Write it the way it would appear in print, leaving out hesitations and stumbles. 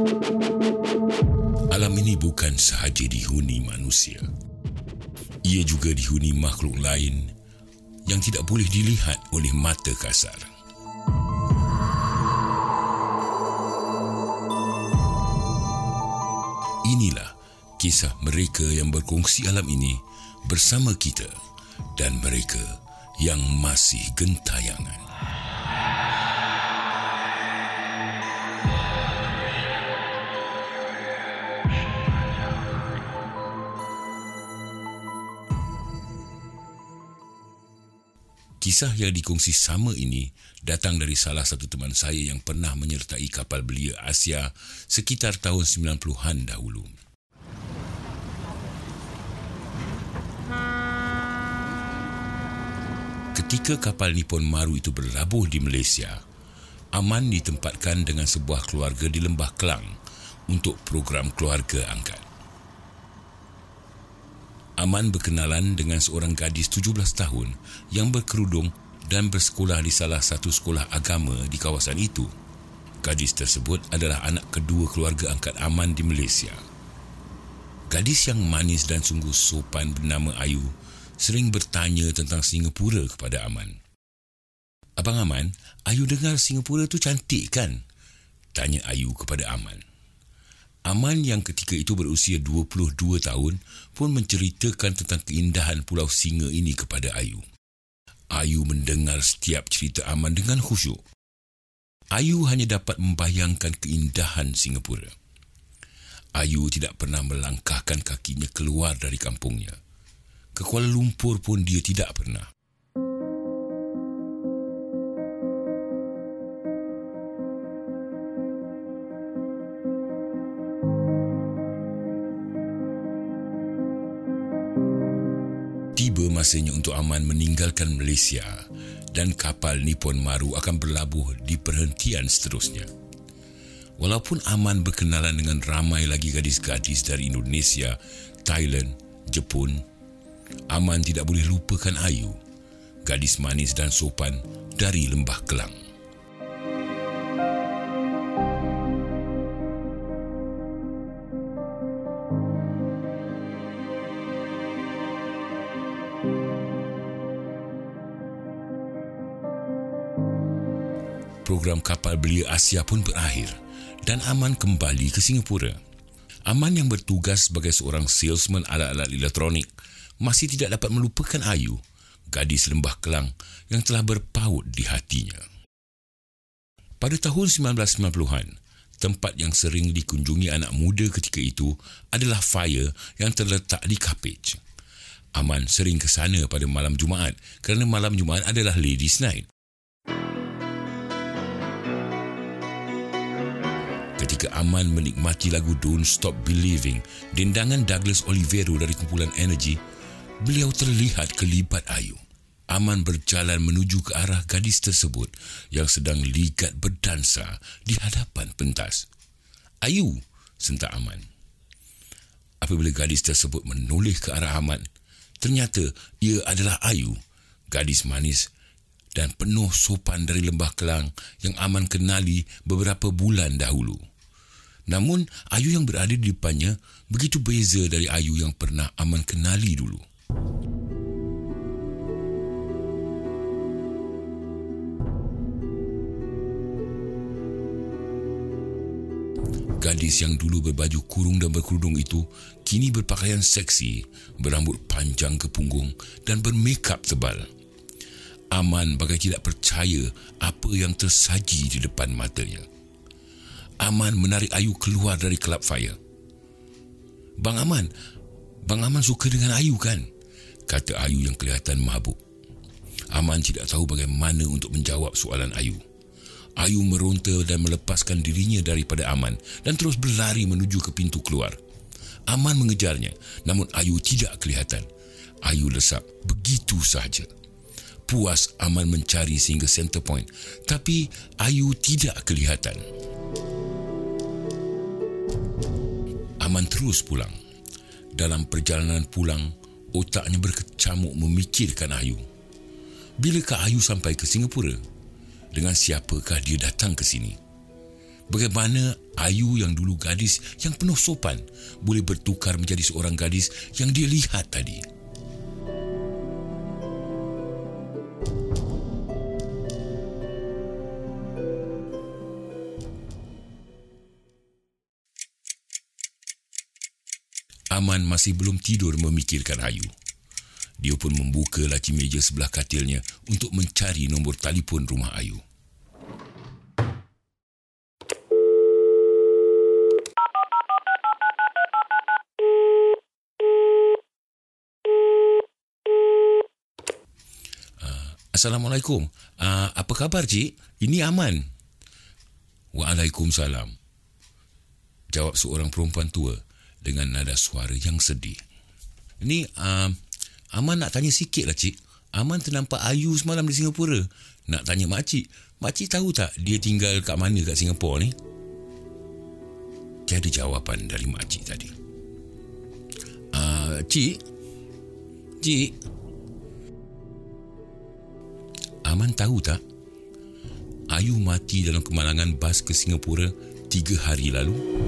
Alam ini bukan sahaja dihuni manusia. Ia juga dihuni makhluk lain yang tidak boleh dilihat oleh mata kasar. Inilah kisah mereka yang berkongsi alam ini bersama kita dan mereka yang masih gentayangan. Kisah yang dikongsi sama ini datang dari salah satu teman saya yang pernah menyertai kapal belia Asia sekitar tahun 90-an dahulu. Ketika kapal Nippon Maru itu berlabuh di Malaysia, Aman ditempatkan dengan sebuah keluarga di Lembah Kelang untuk program keluarga angkat. Aman berkenalan dengan seorang gadis 17 tahun yang berkerudung dan bersekolah di salah satu sekolah agama di kawasan itu. Gadis tersebut adalah anak kedua keluarga angkat Aman di Malaysia. Gadis yang manis dan sungguh sopan bernama Ayu sering bertanya tentang Singapura kepada Aman. "Abang Aman, Ayu dengar Singapura tu cantik kan?" tanya Ayu kepada Aman. Aman yang ketika itu berusia 22 tahun pun menceritakan tentang keindahan Pulau Singa ini kepada Ayu. Ayu mendengar setiap cerita Aman dengan khusyuk. Ayu hanya dapat membayangkan keindahan Singapura. Ayu tidak pernah melangkahkan kakinya keluar dari kampungnya. Ke Kuala Lumpur pun dia tidak pernah. Tiba masanya untuk Aman meninggalkan Malaysia dan kapal Nippon Maru akan berlabuh di perhentian seterusnya. Walaupun Aman berkenalan dengan ramai lagi gadis-gadis dari Indonesia, Thailand, Jepun, Aman tidak boleh lupakan Ayu, gadis manis dan sopan dari Lembah Kelang. Program kapal belia Asia pun berakhir dan Aman kembali ke Singapura. Aman yang bertugas sebagai seorang salesman alat-alat elektronik masih tidak dapat melupakan Ayu, gadis Lembah Kelang yang telah berpaut di hatinya. Pada tahun 1990-an, tempat yang sering dikunjungi anak muda ketika itu adalah Fire yang terletak di Cuppage. Aman sering ke sana pada malam Jumaat kerana malam Jumaat adalah Ladies' Night. Ketika Aman menikmati lagu Don't Stop Believing, dendangan Douglas Olivero dari kumpulan Energy, beliau terlihat kelibat Ayu. Aman berjalan menuju ke arah gadis tersebut yang sedang ligat berdansa di hadapan pentas. "Ayu," sentak Aman. Apabila gadis tersebut menoleh ke arah Aman, ternyata ia adalah Ayu, gadis manis dan penuh sopan dari Lembah Kelang yang Aman kenali beberapa bulan dahulu. Namun, Ayu yang berada di depannya begitu beza dari Ayu yang pernah Aman kenali dulu. Gadis yang dulu berbaju kurung dan berkerudung itu kini berpakaian seksi, berambut panjang ke punggung dan bermakeup tebal. Aman bagai tidak percaya apa yang tersaji di depan matanya. Aman menarik Ayu keluar dari kelab Fire. Bang Aman suka dengan Ayu kan?" kata Ayu yang kelihatan mabuk. Aman tidak tahu bagaimana untuk menjawab soalan Ayu. Ayu meronta dan melepaskan dirinya daripada Aman dan terus berlari menuju ke pintu keluar. Aman mengejarnya, namun Ayu tidak kelihatan. Ayu lesap begitu sahaja. Puas Aman mencari sehingga center point, tapi Ayu tidak kelihatan. Aman terus pulang. Dalam perjalanan pulang, otaknya berkecamuk memikirkan Ayu. Bilakah Ayu sampai ke Singapura? Dengan siapakah dia datang ke sini? Bagaimana Ayu yang dulu gadis yang penuh sopan boleh bertukar menjadi seorang gadis yang dia lihat tadi. Aman masih belum tidur memikirkan Ayu. Dia pun membuka laci meja sebelah katilnya untuk mencari nombor telefon rumah Ayu. Assalamualaikum. Apa khabar, Cik? Ini Aman. Waalaikumsalam. Jawab seorang perempuan tua dengan nada suara yang sedih. Ini, Aman nak tanya sikit lah, Cik. Aman ternampak Ayu semalam di Singapura. Nak tanya makcik. Makcik tahu tak dia tinggal kat mana kat Singapura ni? Tiada jawapan dari makcik tadi. Cik? Aman tahu tak? Ayu mati dalam kemalangan bas ke Singapura 3 hari lalu.